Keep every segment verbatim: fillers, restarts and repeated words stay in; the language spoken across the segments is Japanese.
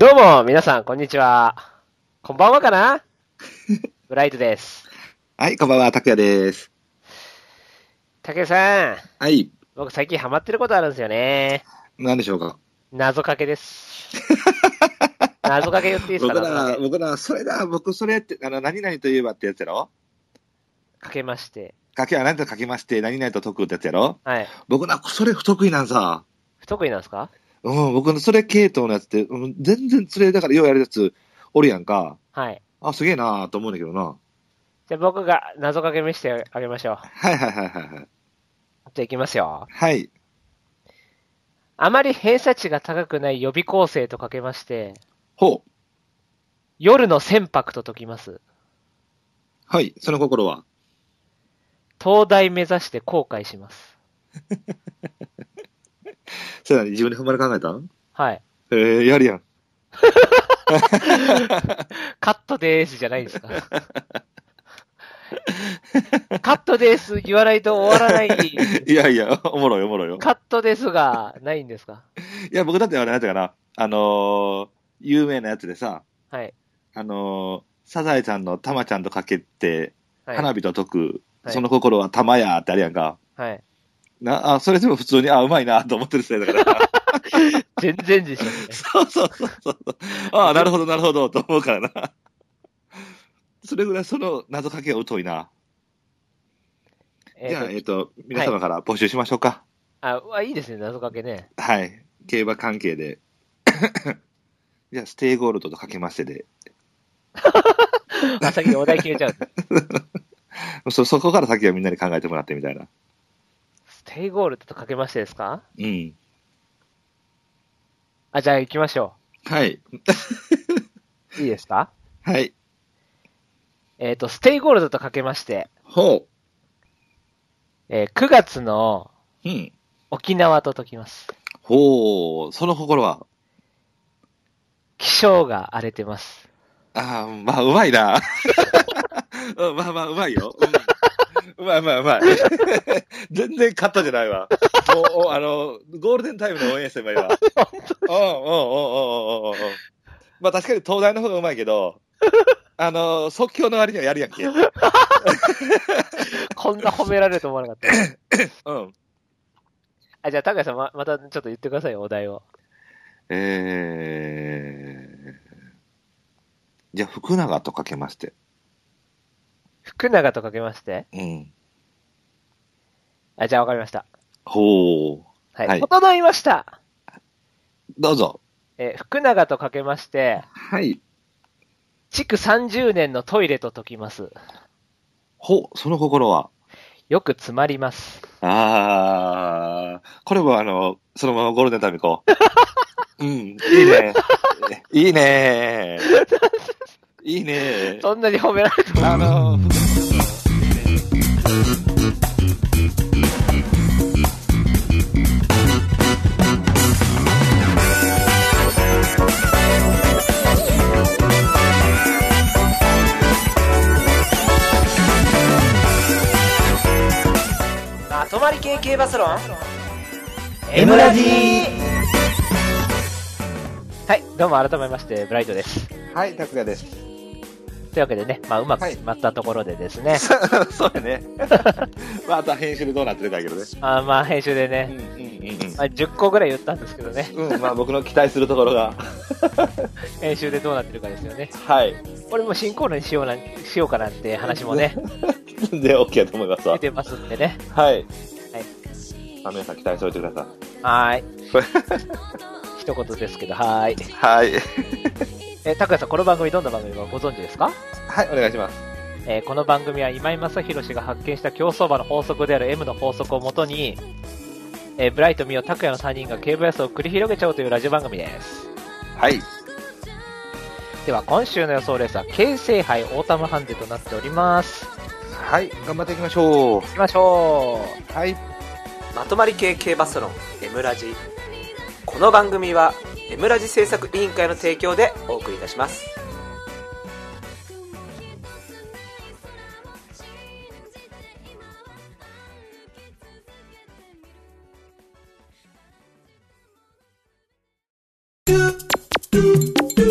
どうも、皆さん、こんにちは。こんばんはかなブライトです。 はい、こんばんは、拓也です。 竹井さん。 はい。 僕最近ハマってることあるんですよね。 何でしょうか。 謎かけです。謎かけ言っていいですか？ 僕ら、 謎かけ。 僕ら、それだ、僕、それって、あの、何々といえばってやつやろ。 かけまして。 かけは何とかけまして、何々と解くってやつやろ。 はい。 僕ら、それ不得意なんさ。 不得意なんですか？ うん、僕のそれ系統のやつって、うん、全然それ、だからようやるやつ、おるやんか。 はい。 あ、すげえなーと思うんだけどな。 じゃあ僕が謎かけ見せてあげましょう。 はいはいはいはいはい。 じゃあいきますよ。 はい。 あまり偏差値が高くない予備校生とかけまして、 ほう。 夜の船舶と解きます。 はい、その心は。 東大目指して後悔します。 それなに自分で踏まれ考えたん？ はい。 えー、やるやん。 カットでーすじゃないですか。カットです言わないと終わらない。 いやいや、おもろいおもろいよ。 カットですがないんですか？ いや、僕だってあれなんていうかな、あのー、有名なやつでさ、 はい。 あのー、サザエちゃんのタマちゃんとかけて、 はい。 花火と解く、 はいその心は玉やってあれやんか。 はい。 な、あ、それでも普通に、あ、うまいなと思ってる世代だから。 全然でしょ、ね。 そうそうそうそう。ああ、なるほどなるほど、と思うからな。それぐらいその謎かけが疎いな。 えーと、 じゃあ、えっ、と、皆はい。 様から募集しましょうか。 あ、うわいいですね、謎かけね。 はい。競馬関係で。じゃあ、ステイゴールドとかけましてで。 あ、先にお題決めちゃう。 そ、そこから先はみんなに考えてもらってみたいな。 ステイゴールドとかけましてですか？ うん。 あ、じゃあ行きましょはい。 う。いいですか？ はい。 えっと、ステイゴールドとかけまして、 ほえー、くがつのう。うん。 沖縄と解きます。 ほう。その心は。 気象が荒れてます。 ああ、まあ、うまいな。うん、まあまあ、うまいよ。うん、うまいうまいうまい。全然勝ったじゃないわ。もう、おあの、ゴールデンタイムの応援すればいいわ。うん、うん、うん、うん、うん、うん。まあ確かに東大の方がうまいけど、あの、即興の割にはやるやんけ。 こんな褒められると思わなかった。 うん。 あ、じゃあ、高橋さんま、またちょっと言ってくださいよ、お題を。 えー、じゃあ、福永とかけまして。 福永とかけまして。 うん。 あ、じゃあわかりました。 ほう。 はい。 はい。 整いました。 どうぞ。 えー福永とかけまして、 はい。 築さんじゅうねんのトイレと解きます。 ほ、その心は。 よく詰まります。 あー、これもあの、そのままゴールデンタイム行こう。うん、いいね。いいね。いいね。 そんなに褒められても。 あの、 まとまり系系バスロン M ラジはい、どうも改めまして、ブライトです。 はい、拓也です。 というわけでね、まあ、うまく決まったところでですね。 そうやね。まあ、あとは編集でどうなってるかやけどね。 あまあ、編集でね、 うん、うん、うん。 まあ、じゅっこぐらい言ったんですけどね。 うん、まあ僕の期待するところが。 編集でどうなってるかですよね。 はい。 これも新コーナーにしようなんしようかなんて話もね、 全然 OK だと思いますわ出。てますんでね。 はい。 はい。 まあ、皆さん期待しておいてくださはーい。一言ですけど、はーい。 い。はい。 え、高谷さん、この番組どんな番組かご存知ですか？ はい、お願いします。 えーこの番組は今井正弘氏が発見した競走馬の法則である エム の法則をもとに、えーブライト、ミオ、拓也のさんにんが競馬予想を繰り広げちゃおうというラジオ番組です。 はい。 では、今週の予想レースは京成杯オータムハンデとなっております。 はい、頑張っていきましょう。 行きましょう。 はい。 まとまり系系バスロン M ラジ。この番組は M ラジ制作委員会の提供でお送りいたします。 do do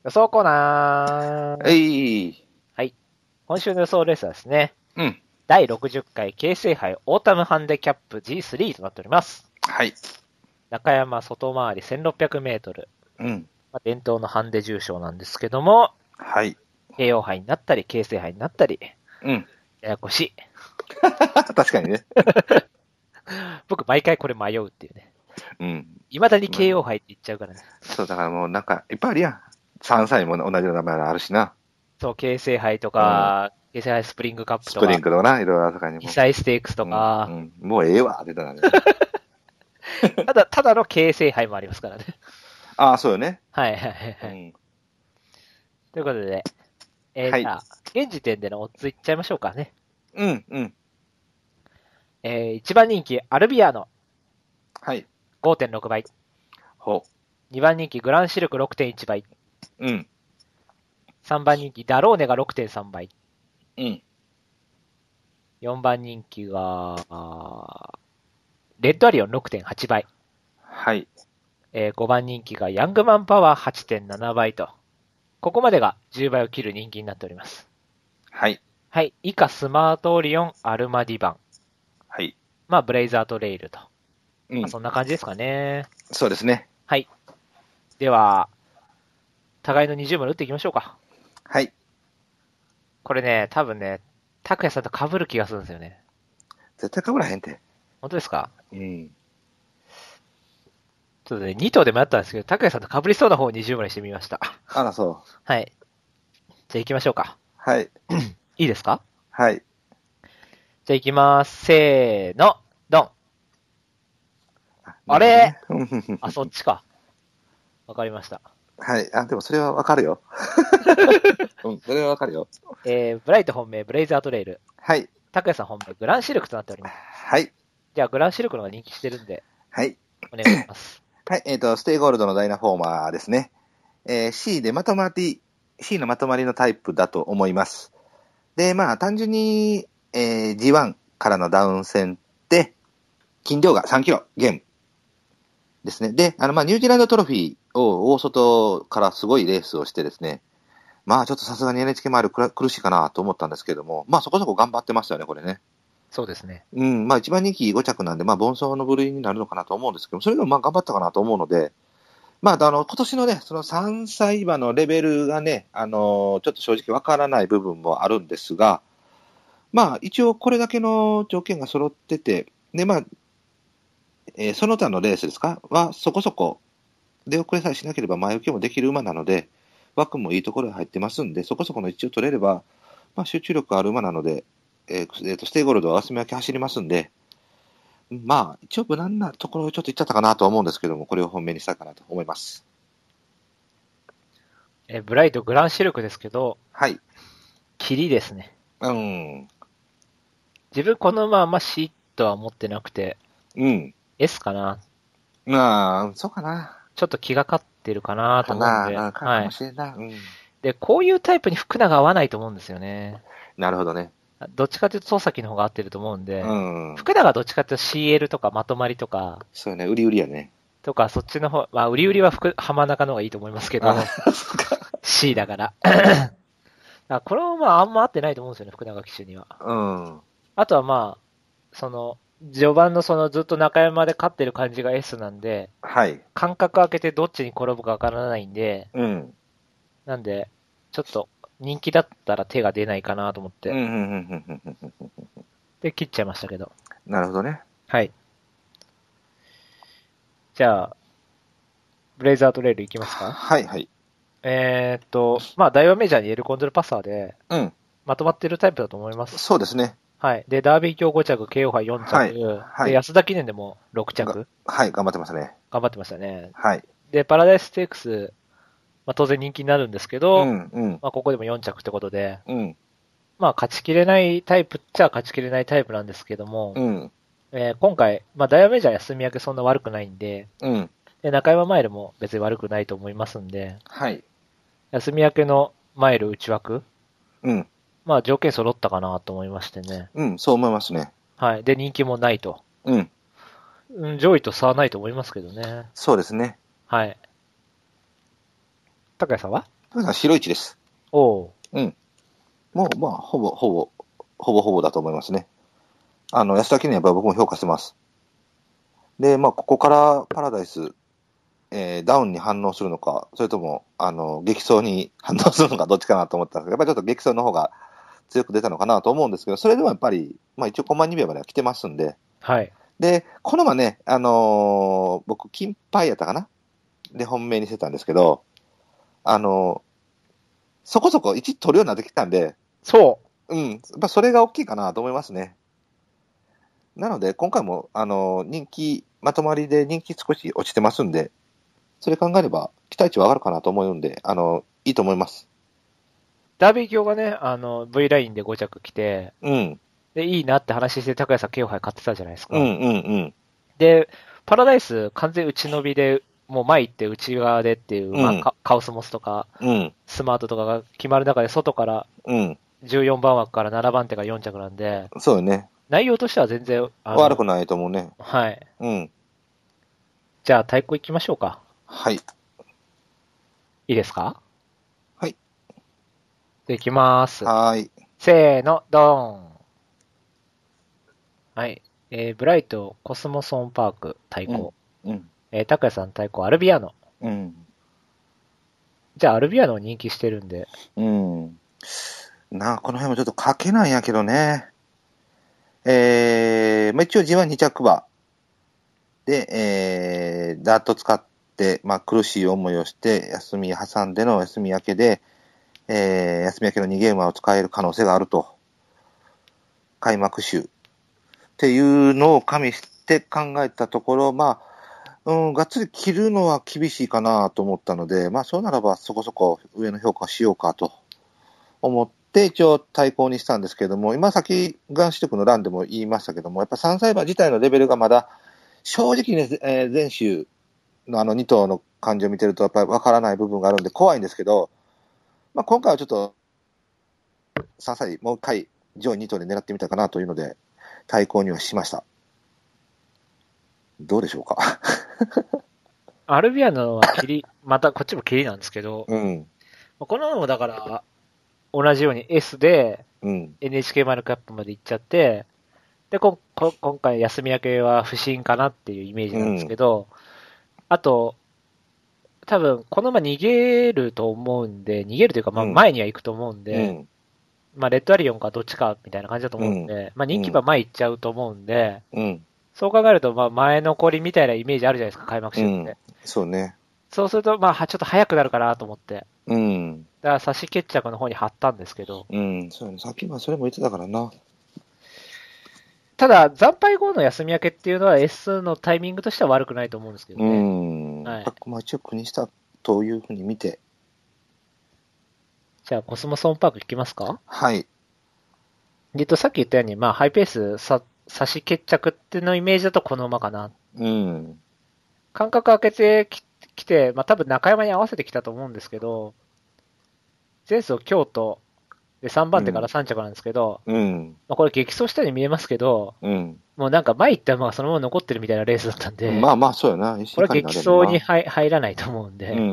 予想コーナー。 えい。 今週の予想レースはですね、 うん。 だいろくじゅっかい京成杯オータムハンデキャップ ジースリー となっております。 はい。 中山外回りせんろっぴゃくメートル。 うん。 まあ、伝統のハンデ重賞なんですけども、 はい。 京王杯になったり、京成杯になったり、 うん。 ややこしい。 確かにね。 僕毎回これ迷うっていうね。 うん。 未だに京王杯って言っちゃうからね。 そう、だからもうなんか、いっぱいあるやん。さんさいも同じ名前あるしな。 そう、京成杯とか、京成杯スプリングカップとか、 スプリングとかな、いろいろあるとかにも。 被災ステークスとか、 うんうん、もうええわ、って言ったらね。 ただ、ただの京成杯もありますからね。 ああ、そうよね。 はいはいはい、はいうん。 ということで、えーはいじゃあ、現時点でのオッズいっちゃいましょうかね。 うん、うん。 えー、いちばん人気、アルビアーノ、 はい。 ごてんろくばい。 ほにばん人気、グランシルク ろくてんいちばい。 う。うん。 さんばん人気、ダローネが ろくてんさんばい。 うん。 よんばん人気が、レッドアリオン ろくてんはちばい。 はい。 えー、ごばん人気がヤングマンパワー はちてんななばいと。ここまでがじゅうばいを切る人気になっております。 はい。 はい。以下、スマートオリオン、アルマディバン。 はい。 まあ、ブレイザーとレイルと。 うん。 まあ、そんな感じですかね。 そうですね。 はい。では、互いのにじゅうまる打っていきましょうか。 はい。 これね、多分ね、拓也さんと被る気がするんですよね。 絶対被らへんて。 本当ですか？ うん。 ちょっとね、に頭で迷ったんですけど、拓也さんと被りそうな方をにじゅうまるにしてみました。 あら、そう。 はい。じゃあ行きましょうか。 はい。 いいですか？ はい。 じゃあ行きます。せーの、ドン。あれあ、そっちか。わかりました。 はい。あ、でもそれはわかるよ。うん、それはわかるよ。 えー、ブライト本命、ブレイザートレイル。 はい。 拓也さん本命、グランシルクとなっております。 はい。 じゃあ、グランシルクの方が人気してるんで、 はい。 お願いします。 はい。えっ、と、ステイゴールドのダイナフォーマーですね。えー、C でまとまり、C のまとまりのタイプだと思います。で、まあ、単純に、えー、ジーワン からのダウン戦で、斤量がさんキロ減ですね。で、あの、まあ、ニュージーランドトロフィーを大外からすごいレースをしてですね、まあ、ちょっとさすがに エヌエイチケー マイル苦しいかなと思ったんですけども、まあ、そこそこ頑張ってましたよね、これね。 そうですね。 うん、まあ、一番人気ご着なんで、まあ、盆走の部類になるのかなと思うんですけども、それでもまあ、頑張ったかなと思うので、まあ、あの、今年のね、そのさんさい馬のレベルがね、あの、ちょっと正直わからない部分もあるんですが、まあ、一応これだけの条件が揃ってて、で、まあ、えーその他のレースですかは、そこそこ、出遅れさえしなければ前受けもできる馬なので、枠もいいところに入ってますんで、そこそこの位置を取れれば、まあ、集中力ある馬なので、えーえーと、ステイゴールドは休み分け走りますんで、まあ、一応無難なところをちょっと行っちゃったかなとは思うんですけども、これを本命にしたいかなと思います。 えー、ブライト、グランシルクですけど、 はい。 キリですね。 うん。 自分この馬あんま C とは思ってなくて、 うん。 S かな。 まあ、そうかな。 ちょっと気がかってるかなと思うんで。 かな、かはいもしれんな。うん。 で、こういうタイプに福永合わないと思うんですよね。 なるほどね。 どっちかというと、戸崎の方が合ってると思うんで、 うん。 福永はどっちかというと シーエル とかまとまりとか、 そうね、売り売りやね。 とか、そっちの方、まあ、売り売りは福浜中の方がいいと思いますけど、 あ、そっか。 C だから。だからこれはまあ、あんま合ってないと思うんですよね、福永騎手には。 うん。 あとはまあ、その、序盤のそのずっと中山で勝ってる感じが S なんで、 はい。 間隔空けてどっちに転ぶかわからないんで、 うん。 なんで、ちょっと人気だったら手が出ないかなと思って、 うん、うん、うん、うん、うん、うん。 で、切っちゃいましたけど。 なるほどね。 はい。じゃあ、ブレイザートレイルいきますか？ はい、はい。 えーっと、まあ、ダイワメジャーにエルコンドルパサーで、 うん。 まとまってるタイプだと思います。 そうですね。 はい。で、ダービー卿ご着、ケーオー 杯よん着、 はいはいで、安田記念でもろく着、 はい、頑張ってますね。 頑張ってましたね。 はい。 で、パラダイスステークス、まあ、当然人気になるんですけど、 うん、うん、 まあ、ここでもよん着ってことで、 うん、 まあ、勝ちきれないタイプっちゃ勝ちきれないタイプなんですけども、 うん、 えー今回、まあ、ダイヤメジャー休み明けそんな悪くないんで、 うん。 で、中山マイルも別に悪くないと思いますんで、 はい。 休み明けのマイル内枠、 うん、 まあ、条件揃ったかなと思いましてね。 うん、そう思いますね。 はい。で、人気もないと。 うん、 うん、上位と差はないと思いますけどね。 そうですね。 はい。高谷さんは？ 白いちです。 おう。 うん。もう、まあ、ほぼ、ほぼ、ほぼほぼだと思いますね。あの、安田記念やっぱり僕も評価してます。で、まあ、ここからパラダイス、えー、ダウンに反応するのか、それとも、あの、激走に反応するのか、どっちかなと思ったんですけど、やっぱりちょっと激走の方が強く出たのかなと思うんですけど、それでもやっぱり、まあ一応コンマにびょうまでは来てますんで、 はい。 で、この馬ね、あのー僕、金牌やったかなで、本命にしてたんですけど、あのーそこそこいち取るようになってきたんで、 そうん、やっぱそれが大きいかなと思いますね。なので、今回も、あのー人気、まとまりで人気少し落ちてますんで、それ考えれば、期待値は上がるかなと思うんで、あのーいいと思います。 う。ダービー卿がね、あの、V ラインでご着来て、 うん。 で、いいなって話して、高谷さん、慶応杯買ってたじゃないですか。 うんうんうん。 で、パラダイス、完全内伸びで、もう前行って内側でっていう、まあ、 うんカカオスモスとか、 うん。 スマートとかが決まる中で、外からうん。 じゅうよんばん枠からななばん手がよん着なんで、 そうよね。 内容としては全然、あの、 悪くないと思うね。 はい。 うん。 じゃあ、太鼓行きましょうか。 はい。 いいですか？ はい。 で、行きます。 はーい。 せーの、ドーン。はい。えー、ブライト、コスモソンパーク、太鼓。 うん。 えー、高谷さん太鼓、アルビアノ。 うん。 じゃあ、アルビアノ人気してるんで。 うん。なあ、この辺もちょっと賭けなんやけどね。えー、まあ、一応 ジーワンに 着馬。で、えー、ダート使って、まあ、苦しい思いをして、休み挟んでの休み明けで、えー、休み明けのにゲームを使える可能性があると。開幕週。っていうのを加味して考えたところ、まあ、うん、がっつり切るのは厳しいかなと思ったので、まあ、そうならばそこそこ上の評価をしようかと思って、一応対抗にしたんですけれども、今先、ガンシルクの欄でも言いましたけども、やっぱさんさい馬自体のレベルがまだ、正直ね、えー、前週のあのに頭の感じを見てると、やっぱりわからない部分があるんで怖いんですけど、まあ、今回はちょっと、さんさい、もう一回、上位に頭で狙ってみたかなというので、対抗にはしました。どうでしょうか。 アルビアノは切り、またこっちも切りなんですけど、 うん。 こののもだから、同じように S でうん。 エヌエイチケー マイルカップまで行っちゃって、で、ここ今回休み明けは不審かなっていうイメージなんですけど、うん、あと、多分、この馬逃げると思うんで、逃げるというか、まあ前には行くと思うんで、うん、まあレッドアリオンかどっちかみたいな感じだと思うんで、うん、まあ人気馬前行っちゃうと思うんで、うん、そう考えると、まあ前残りみたいなイメージあるじゃないですか、開幕週って。うん、 そうね。 そうすると、まあちょっと早くなるかなと思って。 うん。 だから差し決着の方に貼ったんですけど。 うん、そうね。さっきはそれも言ってたからな。 ただ、惨敗後の休み明けっていうのは S のタイミングとしては悪くないと思うんですけどね。 うん。はい。まあ一応国下というふうに見て。 じゃあ、コスモソンパーク行きますか？ はい。 えっと、さっき言ったように、まあ、ハイペースさ、差し決着ってのイメージだとこの馬かな。 うん。 間隔空けてききて、まあ多分中山に合わせてきたと思うんですけど、前走京都でさんばん手からさん着なんですけど、うん。まあこれ激走したように見えますけど、うん。もうなんか前行った馬がそのまま残ってるみたいなレースだったんで、 まあまあそうやな。 これは激走に入入らないと思うんで、うんうん。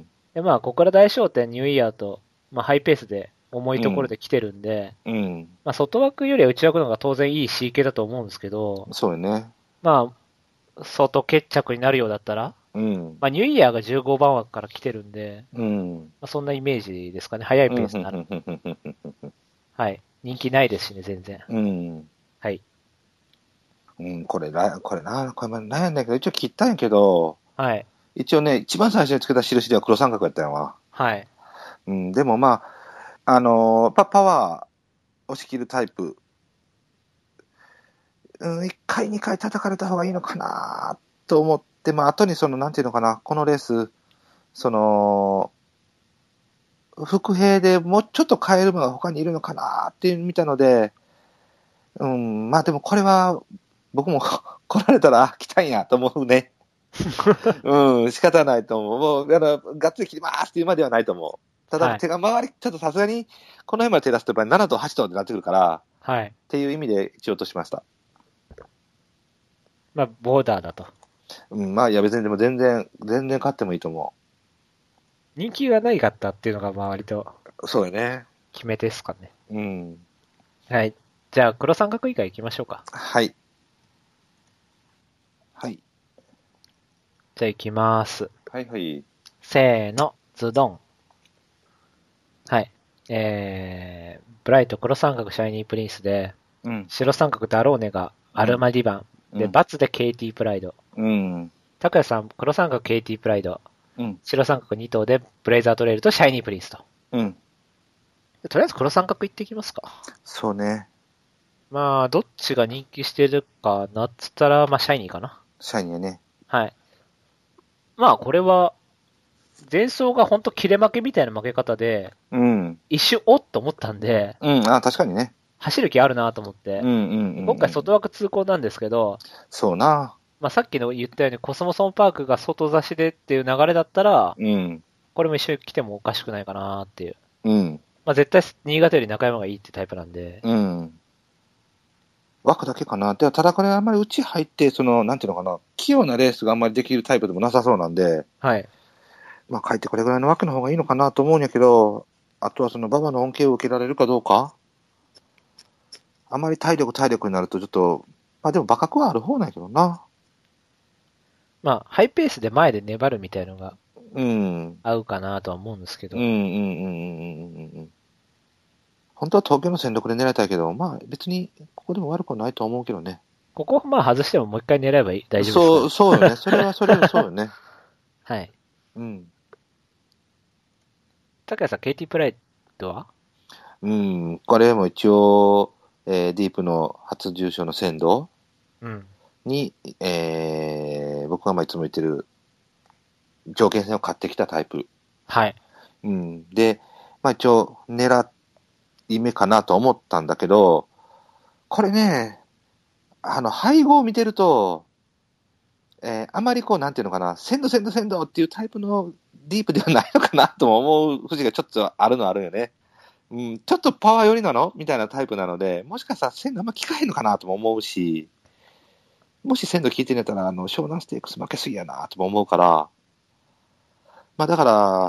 でまあここから大商店ニューイヤーと、まあハイペースで重いところで来てるんで、うん。うん、まあ外枠よりは内枠の方が当然いい シーケー だと思うんですけど、 そうよね。 まあ、外決着になるようだったら、うん。まあ、ニューイヤーがじゅうごばん枠から来てるんで、うん。まあ、そんなイメージですかね。早いペースになる。はい。人気ないですしね、全然。うん。はい。 うん、これ、これな、これ悩んだけど、一応切ったんやけど、はい。一応ね、一番最初につけた印では黒三角やったんやわ。はい。うん、でもまあ、あのー、パパワー押し切るタイプ、うん、いっかい、にかい叩かれた方がいいのかなと思って、まあ、後にその、なんていうのかな、このレース、その、伏兵でもうちょっと変えるのが他にいるのかなっていう見たので、うん、まあでもこれは、僕も来られたら来たんやと思うね。うん、仕方ないと思う。もう、あの、がっつり切りますっていうまではないと思う。ただ、手が回り、ちょっとさすがに、この辺まで手出すとやっぱりななとはちとってなってくるから、はい。っていう意味で一応としました。 まあ、ボーダーだと。 うん、まあ、いや別にでも全然、全然勝ってもいいと思人気がないかったっていうのが、まあ割とそうよね。 決め手ですかね。 うん。 はい。じゃあ、黒三角以外行きましょうか。 はい。はい。 じゃあ行きます。 はいはい。 せーの、ズドン。はい。えー、ブライト黒三角シャイニープリンスで、 うん。 白三角ダローネがアルマディバン。 うん、 で、バツでケイティプライド。 うん。 タクヤさん、黒三角ケイティプライド。 うん。 白三角に頭でブレイザートレイルとシャイニープリンスと。 うん。 とりあえず黒三角いっていきますか。 そうね。 まあ、どっちが人気してるかなっつったら、まあ、シャイニーかな。 シャイニーね。 はい。まあ、これは、前走がほんと切れ負けみたいな負け方で、 うん。 一瞬おっと思ったんで、 うん、あ、確かにね。 走る気あるなと思って、 うんうんうん、うん。 今回外枠通行なんですけど、 そうな。 まあ、さっきの言ったようにコスモソンパークが外差しでっていう流れだったら、 うん。 これも一緒に来てもおかしくないかなっていう。 うん。 まあ、絶対新潟より中山がいいってタイプなんで。 うん。枠だけかな。では、ただこれあんまり内入って、その、なんていうのかな、器用なレースがあんまりできるタイプでもなさそうなんで、 はい。 まあ、書いてこれぐらいの枠の方がいいのかなと思うんやけど、あとはその馬場の恩恵を受けられるかどうか。あまり体力体力になるとちょっと、まあでも馬格はある方なんやけどな。 まあ、ハイペースで前で粘るみたいのがうん。 合うかなとは思うんですけど。 うんうんうんうんうんうん。本当は東京の戦力で狙いたいけど、まあ別にここでも悪くはないと思うけどね。 ここまあ外してももう一回狙えばいい大丈夫ですか。 そう、そうよね。それはそれはそうよね。 はい。 うん。 高谷さん、ケイティプライドはうん。これも一応、えー、ディープの初重賞の鮮度うん。 に、えー、僕がまあいつも言ってる条件戦を買ってきたタイプ。 はい。 うん。で、まあ一応狙い目かなと思ったんだけど、これね、あの、配合を見てると、えー、あまりこう、なんていうのかな、鮮度鮮度鮮度っていうタイプのディープではないのかなとも思う節がちょっとあるのあるよね。うん、ちょっとパワー寄りなのみたいなタイプなので、もしかしたら鮮度あんま効かへんのかなとも思うし、もし鮮度効いてんやったら、あの、湘南ステークス負けすぎやなとも思うから、まあだから、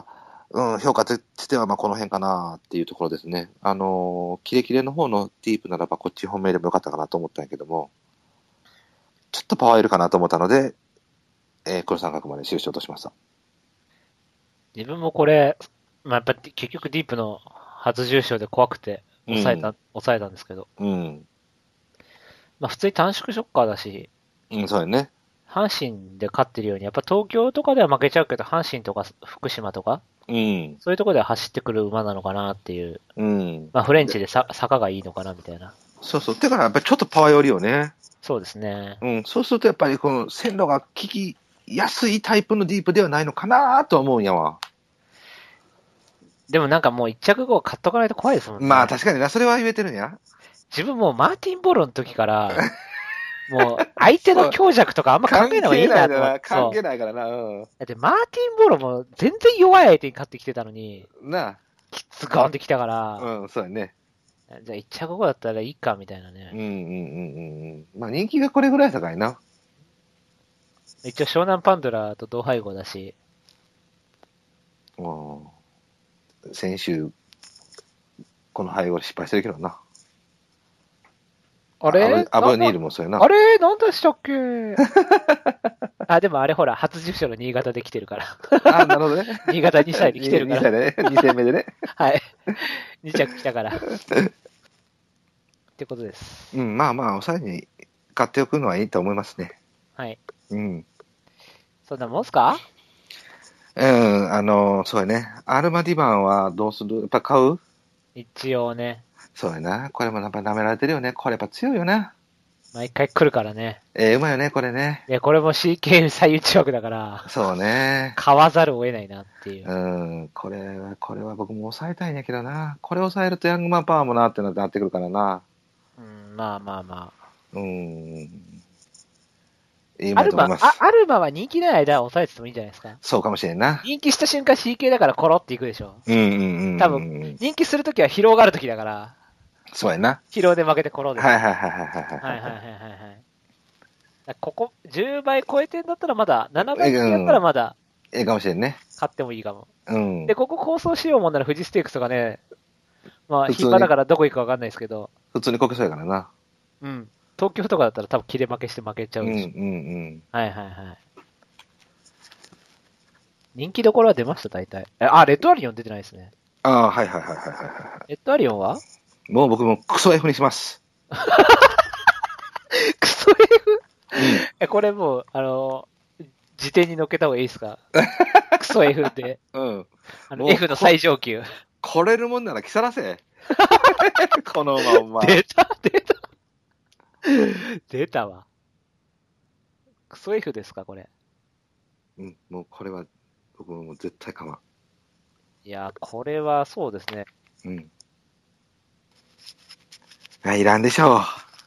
うん、評価としてはまあこの辺かなっていうところですね。あのー、キレキレの方のディープならばこっち本命でもよかったかなと思ったんやけども、ちょっとパワーいるかなと思ったので、えー、黒三角まで印を落としました。 自分もこれ、まあ、やっぱ結局ディープの初重賞で怖くて抑えた、うん、抑えたんですけど。 うん。 まあ普通に短縮ショッカーだし、 うん、そうやね。 阪神で勝ってるように、やっぱ東京とかでは負けちゃうけど、阪神とか福島とか、 うん。 そういうところでは走ってくる馬なのかなっていう。 うん。 まあフレンチでさ坂がいいのかなみたいな。 そうそう。だからやっぱりちょっとパワー寄りよね。 そうですね。 うん。そうするとやっぱりこの線路が効きやすいタイプのディープではないのかなと思うんやわ。 でもなんかもう一着後買っとかないと怖いですもんね。 まあ確かにな、それは言えてるんや。 自分もうマーティン・ボロの時から、もう相手の強弱とかあんま考えない方がいいなと思って。 関係ないからな。うん。 だってマーティン・ボロも全然弱い相手に勝ってきてたのに、 なあ。 きつゴンってきたから、 うん、そうやね。 じゃあ一着後だったらいいかみたいなね。 うんうんうんうん。まあ人気がこれぐらい高いな。 一応湘南パンドラと同配合だし。 うん。先週、この配合失敗してるけどな。 あれアブニールもそうやな。 あれなんでしたっけあ、でもあれほら、初受賞の新潟で来てるから。 あ、なるほどね。 新潟に歳で来てるから。 にさいでね。に戦目でね。 はい。に着来たから。ってことです。 うん、まあまあ、抑えに買っておくのはいいと思いますね。 はい。 うん。 そんなもんすか？ うん、あの、そうやね。アルマディバンはどうする？やっぱ買う？ 一応ね。 そうやな。これもやっぱ舐められてるよね。これやっぱ強いよな。 毎回来るからね。 ええー、うまいよね、これね。 で、これも シーケー 最内枠だから。 そうね。 買わざるを得ないなっていう。 うん、これは、これは僕も抑えたいんやけどな。これ抑えるとヤングマンパワーもなってなってくるからな。 うん、まあまあまあ。 うん。いいアルマ、あ、アルマは人気ない間は抑えててもいいんじゃないですか？ そうかもしれんな。 人気した瞬間 シーケー だからコロっていくでしょ。 うんうんうん。 多分、人気するときは疲労があるときだから。 そうやな。 疲労で負けてコロで。 はいはいはいはいはい。 はいはいはいはいはい。ここ、じゅうばい超えてんだったらまだ、ななばいやったらまだ。 ええかもしれんね。 買ってもいいかも。 うん。 で、ここ構想しようもんなら富士ステークスとかね、まあ、 普通に暇だからどこ行くかわかんないですけど、 普通にこけそうやからな。 うん。東京とかだったら多分切れ負けして負けちゃう、 うんし。 うん、うん。 はいはいはい。人気どころは出ました、大体。えあ、レッドアリオン出てないですね。 ああ、はいはいはいはいはいは。 レッドアリオンはいもう僕もクソ F にします。 クソ F？ うん。 え、これもう、あの、辞典に載っけた方がいいですか？クソ F で。 うん。 あの、 もう F の最上級。 来れるもんなら来さらせ。このまんま。 出た出た出たわ。クソ F ですか、これ。 うん、もうこれは、僕ももう絶対買わん。 いや、これはそうですね。 うん。あ、いらんでしょ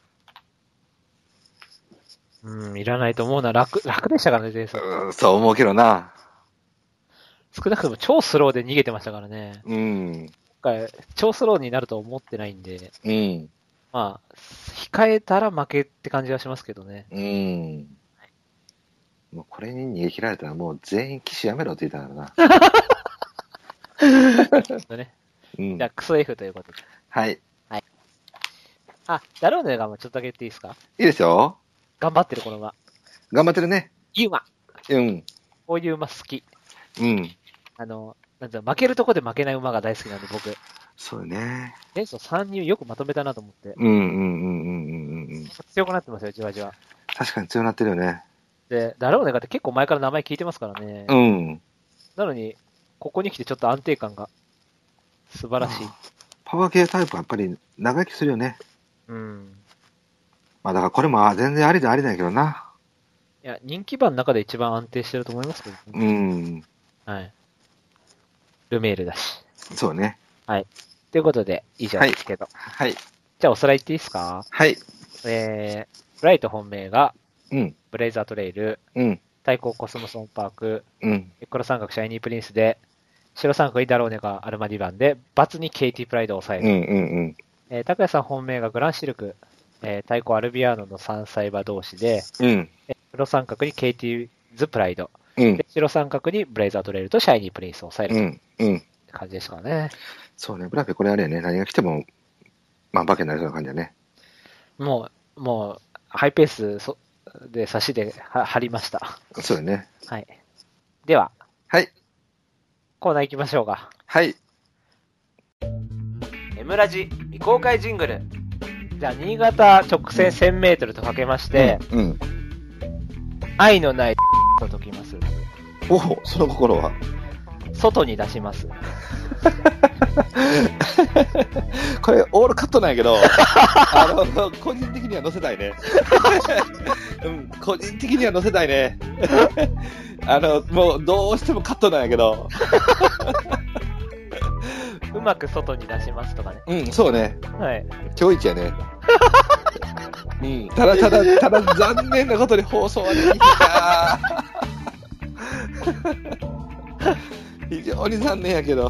うん、いらないと思うな。楽、楽でしたからね、前走。 う。うん、そう思うけどな。 少なくとも超スローで逃げてましたからね。 うん。 今回、超スローになると思ってないんで、 うん。 まあ、控えたら負けって感じはしますけどね。 うん。もうこれに逃げ切られたらもう全員騎手やめろって言ったからな。 ね、 うんじゃあ、クソ F ということで。 はい。いあ、ダローネがもうちょっとだけ言っていいですか？ いですよ。 頑張ってるこの馬。 頑張ってるね。 いい馬。 うん。 こういう馬好き。 うん。 あの、なんていうの、負けるとこで負けない馬が大好きなんで、僕。 そうね。 前走さんにんよくまとめたなと思って。 うんうんうんうんうんうん。 強くなってますよ、じわじわ。 確かに強くなってるよね。 で、ダローネがって結構前から名前聞いてますからね。 うん。 なのに、ここに来てちょっと安定感が素晴らしい。 パワー系タイプはやっぱり長生きするよね。 うん。 まあだからこれもあ全然ありでありだけどな。 いや、人気馬の中で一番安定してると思いますけど、ね。 うん。 はい。ルメールだし。 そうね。 はい。ということで、以上ですけど。 はい。 じゃあ、おさらい言っていいですか？ はい。 えー、ライト本命が、 うん。 ブレイザートレイル、 うん。 対抗コスモソンパーク、 うん。 黒三角シャイニープリンスで、白三角にダローネがアルマディバンで、バツにケイティプライドを抑える。 うんうんうん。 えー、拓也さん本命がグランシルク、えー、対抗アルビアーノの三歳馬同士で、 うん。 えー黒三角にケイティズプライド、 うんで。白三角にブレイザートレイルとシャイニープリンスを抑えるというん。うん。 う感じですかね。 そうね。ブラペこれあれやね。何が来ても、まあ、化けになりそうな感じだね。 もう、もう、ハイペースそで差しでは貼りました。 そうだね。 はい。では、 はい。 コーナー行きましょうか。 はい。 エムラジ未公開ジングル。 じゃあ、新潟直線せんメートルとかけまして、 うん。うん。 愛のないと解きます。 おお、その心は。 外に出します。 これ、オールカットなんやけど、あの、個人的には載せたいね。うん、個人的には載せたいね。あの、もう、どうしてもカットなんやけど。 うまく外に出しますとかね。 うん、そうね。 はい。 今日一やね。うん、ただただ、ただ残念なことに放送はできひんな。非常に残念やけど。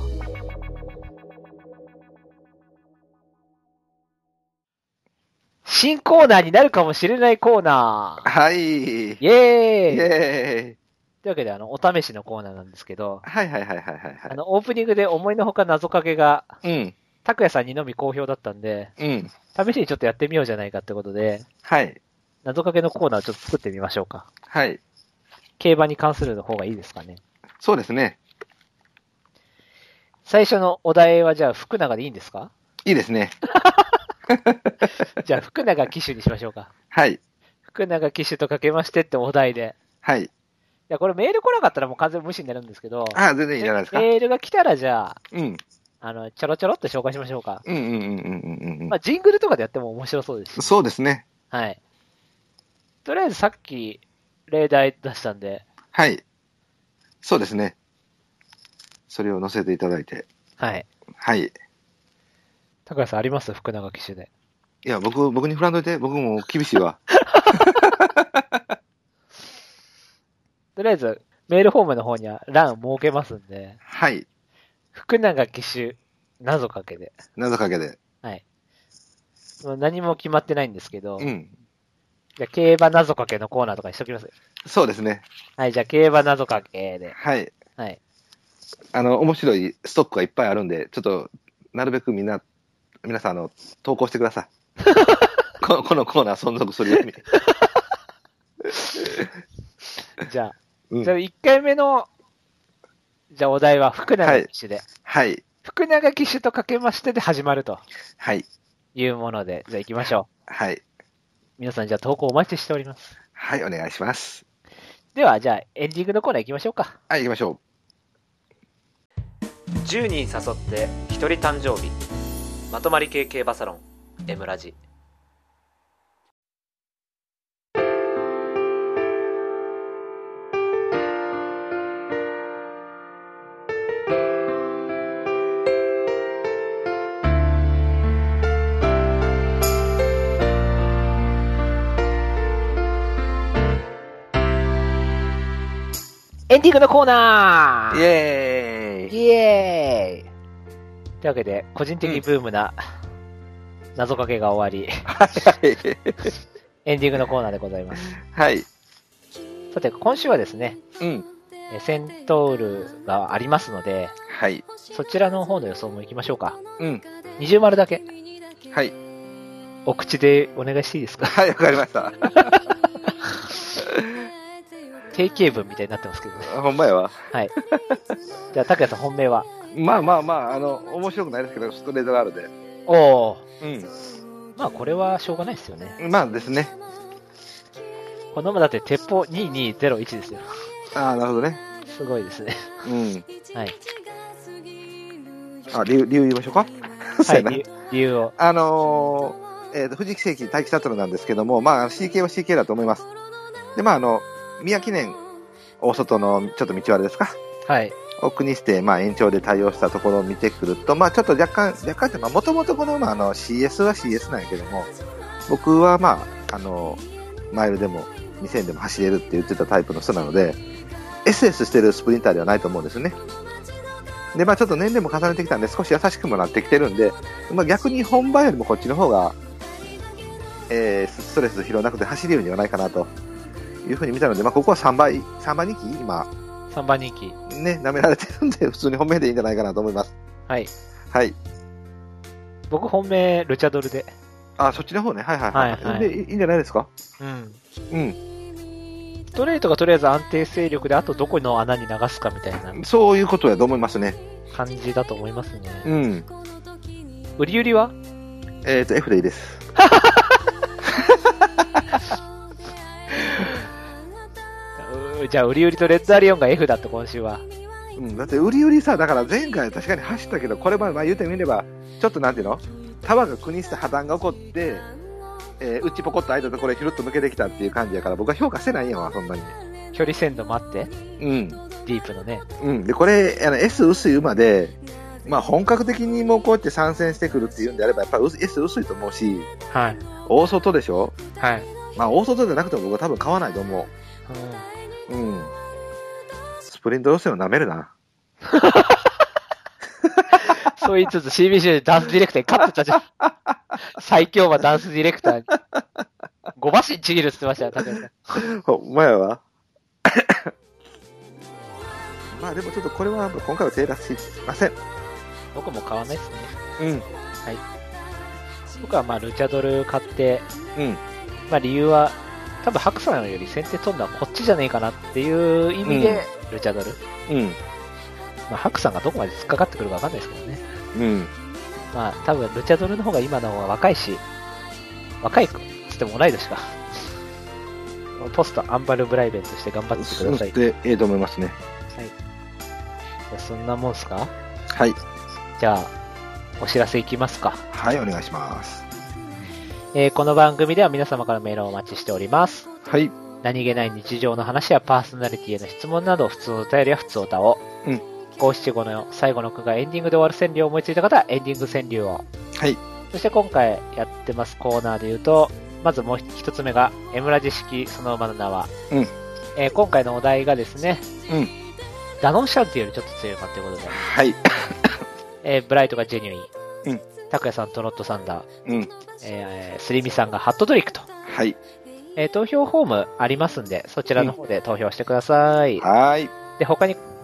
新コーナーになるかもしれないコーナー。 はい。イイェーイイェーイ。 というわけで、あの、お試しのコーナーなんですけど、 はいはいはいはいはいはい。 あの、オープニングで思いのほか謎かけが、 うん。 拓也さんにのみ好評だったんで、 うん。 試しにちょっとやってみようじゃないかってことで、 はい。 謎かけのコーナーをちょっと作ってみましょうか。 はい。 競馬に関するの方がいいですかね。 そうですね。 最初のお題はじゃあ福永でいいんですか？ いいですね。 じゃあ福永騎手にしましょうか。 はい。 福永騎手とかけましてってお題で。 はい。 いや、これメール来なかったらもう完全無視になるんですけど、 ああ、全然いいじゃないですか。 メールが来たらじゃあ、 うん。 あの、ちょろちょろって紹介しましょうか。 うんうんうんうんうんうんまあ、ジングルとかでやっても面白そうですし。 そうですね。 はい。とりあえずさっき、例題出したんで、 はい。そうですね。それを載せていただいて。 はい。 はい。 高谷さんあります？福永騎手で。 いや、僕、僕に振らんといて。僕も厳しいわ。 とりあえず、メールフォームの方には欄設けますんで、 はい。 福永騎手、謎かけで。 謎かけで。 はい。もう何も決まってないんですけど、 うん。 じゃあ競馬謎かけのコーナーとかにしときます。 そうですね。 はい、じゃあ競馬謎かけで。 はい。 はい。 あの、面白いストックがいっぱいあるんで、ちょっと、なるべくみんな、皆さん、あの、投稿してください。この、このコーナー存続するように。 じゃあ、 うん、 じゃあいっかいめの、じゃあお題は福永騎手で。 はい。はい、 福永騎手とかけましてで始まると。 はい。 いうもので、じゃあ行きましょう。はい。 皆さんじゃあ投稿お待ちしております。 はい、お願いします。 では、じゃあエンディングのコーナー行きましょうか。 はい、行きましょう。じゅうにん誘ってひとり誕生日。まとまり系競馬サロン、Mラジ。 エンディングのコーナーイエーイイエーイというわけで、個人的ブームな謎かけが終わり、エンディングのコーナーでございます。 はい。 さて、今週はですね、 うん。 セントールがありますので、 はい。 そちらの方の予想も行きましょうか。 うん。 二重丸だけ。 はい。 お口でお願いしていいですか？ はい、わかりました。 定型文みたいになってますけどね。 ほんまやわ。 はい。じゃあ、拓也さん本命は？ まあまあまあ、あの、面白くないですけど、ストレートガールで。 おー。 うん。 まあ、これはしょうがないですよね。 まあですね。 このままだって鉄砲ににゼロいちですよ。 ああ、なるほどね。 すごいですね。 うん。 はい。 あ、理由、理由言いましょうか。 はい、理理由を。 あのー、えっ、ー、と、藤木世紀待機サトルなんですけども、まあ、シーケー は シーケー だと思います。で、まあ、あの、宮記念、大外のちょっと道割れですか。 はい。 を国して、まあ、延長で対応したところを見てくると、まあ、ちょっと若干、若干って、まあ、もともとこの、まあ、あの、シーエス は シーエス なんやけども、僕は、まあ、あの、マイルでも、にせんでも走れるって言ってたタイプの人なので、エスエス してるスプリンターではないと思うんですね。で、まあ、ちょっと年齢も重ねてきたんで、少し優しくもなってきてるんで、まあ、逆に本番よりもこっちの方が、えー、ストレス拾わなくて走れるんではないかなというふうに見たので、まあ、ここはさんばい、さんばん人気今。 さんばん人気。 ね、舐められてるんで、普通に本命でいいんじゃないかなと思います。 はい。 はい。 僕本命、ルチャドルで。 あ、そっちの方ね。はいはいはい。はいはい、でいいんじゃないですか。 うん。 うん。 ストレートがとりあえず安定勢力で、あとどこの穴に流すかみたいな。 そういうことやと思いますね。 感じだと思いますね。 うん。 売り売りはえっ、ー、と、F でいいです。 じゃあ、売り売りとレッドアリオンが F だって今週は。 うん、だって売り売りさ、だから前回確かに走ったけど、これまでまあ言ってみれば、ちょっとなんていうの束が国して破綻が起こって、えー、内ポコッと開いたところでひるっと抜けてきたっていう感じやから、僕は評価してないんやわ、そんなに。 距離鮮度もあって。 うん。 ディープのね。 うん。で、これ、あの S 薄い馬で、まあ本格的にもうこうやって参戦してくるっていうんであれば、やっぱり S 薄いと思うし、 はい。 大外でしょ。 はい。 まあ大外じゃなくても僕は多分買わないと思う。うん。うん。スプリント路線を舐めるな。 そう言いつつ シービーシー でダンスディレクターに勝ってたじゃん。最強馬ダンスディレクターに。ご馬身ちぎるって言ってましたよ、高橋さん。 ほんまやわ。まあでもちょっとこれは今回は手出しません。 僕も買わないですね。 うん。 はい。僕はまあルチャドル買って、 うん。 まあ理由は、多分白さんより先手取るのはこっちじゃねえかなっていう意味で、うん、ルチャドル。 うん。 まあ白さんがどこまで突っかかってくるかわかんないですけどね。 うん。 まあ多分ルチャドルの方が今の方が若いし、若いつっても同い年か。ポストアンバルブライベンとして頑張ってください。 で、ええと思いますね。 はい。じゃあそんなもんすか？ はい。 じゃあ、お知らせいきますか。 はい、お願いします。 えー、この番組では皆様からメールをお待ちしております。 はい。 何気ない日常の話やパーソナリティへの質問など、普通のお便りや普通歌を。 うん。 五七五の最後の句がエンディングで終わる川柳を思いついた方はエンディング川柳を。 はい。 そして今回やってますコーナーで言うと、まずもう一つ目が M ラジ式その馬の名は。 うん。 えー、今回のお題がですね。 うん。 ダノンシャンティよりちょっと強い馬ということで。 はい。 えー、ブライトがジェニュイン。 うん。 拓也さんトロットサンダー。 うん。 えー、スリミさんがハットトリックと。 はい。 えー、投票フォームありますんで、そちらの方で投票してください。 はい。 で、他に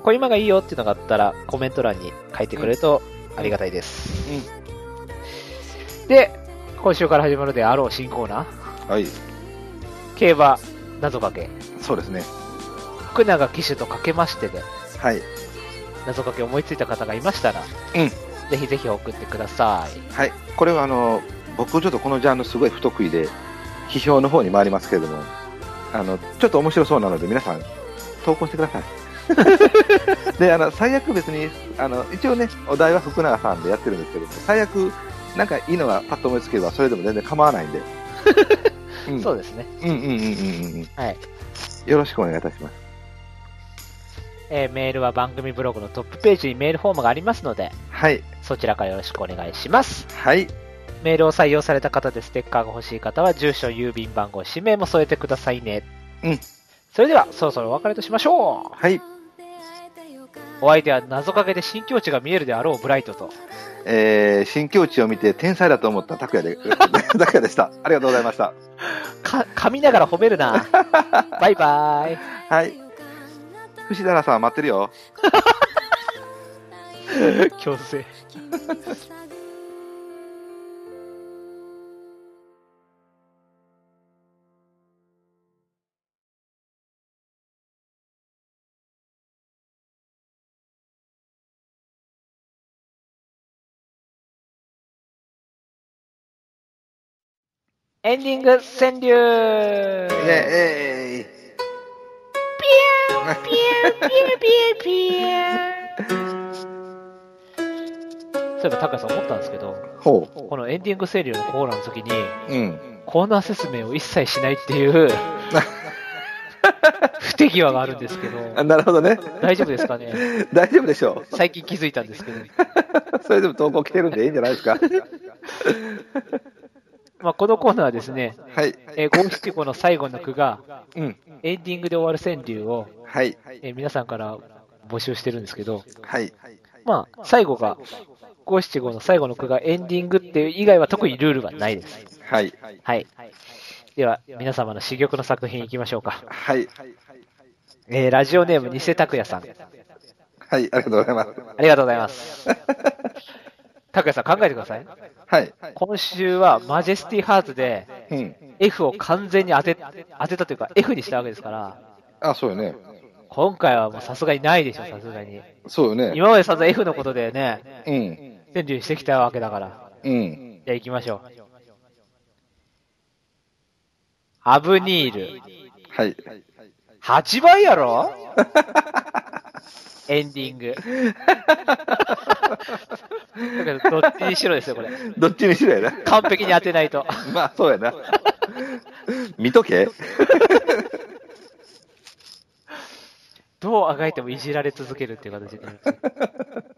こういう馬がいいよっていうのがあったら、コメント欄に書いてくれるとありがたいです。うん、で、今週から始まるであろう新コーナー。 はい。 競馬謎かけ。 そうですね。 福永騎手とかけましてで、 はい。 謎かけ思いついた方がいましたら、 うん。 ぜひぜひ送ってください。 はい。これはあの、僕ちょっとこのジャンルすごい不得意で、批評の方に回りますけれども、あの、ちょっと面白そうなので皆さん、投稿してください。で、あの、最悪別に、あの、一応ね、お題は福永さんでやってるんですけども、最悪、なんかいいのがパッと思いつけば、それでも全然構わないんで。 うん、そうですね。 うんうんうんうんうん。 はい。 よろしくお願いいたします。 えー、メールは番組ブログのトップページにメールフォームがありますので、 はい。 そちらからよろしくお願いします。 はい。 メールを採用された方でステッカーが欲しい方は、住所、郵便番号、氏名も添えてくださいね。 うん。 それでは、そろそろお別れとしましょう。 はい。 お相手は謎かけで新境地が見えるであろうブライトと、 えー、新境地を見て天才だと思った拓也で、拓也でした。ありがとうございました。 か、噛みながら褒めるな。バイバイ。 はい。藤原さん待ってるよ。 強制。エンディング川柳。イェーイ。ピヤーピヤーピヤーピヤーピヤー。そういえば高橋さん思ったんですけど、 ほう。 このエンディング川柳のコーナーの時に、 うん、 コーナー説明を一切しないっていう不手際があるんですけど。 なるほどね。 大丈夫ですかね。 大丈夫でしょう。 最近気づいたんですけど。 それでも投稿来てるんでいいんじゃないですか。 まあこのコーナーはですね、 はい。 えー、五七五の最後の句が、 うん、 エンディングで終わる川柳を、 はい。 えー、皆さんから募集してるんですけど、 はい。 まあ、最後が、五七五の最後の句がエンディングっていう以外は特にルールはないです。 はい。 はい。では、皆様の珠玉の作品いきましょうか。 はい。 えー、ラジオネーム、偽拓也さん。はい、 ありがとうございます。 ありがとうございます。拓也さん考えてください。 はい。 今週はマジェスティハーツで、うん、F を完全に当て、当てたというか F にしたわけですから。 あ、そうよね。 今回はもうさすがにないでしょ、さすがに。 そうよね。 今までさんざん F のことでね、 うん。 川柳してきたわけだから。 うん。 じゃあ行きましょう。アブニール。 はい。 はちばいやろエンディング。だからどっちにしろですよ、これ。 どっちにしろやな。 完璧に当てないと。 まあ、そうやな。見とけ。 どうあがいてもいじられ続けるっていう形になる。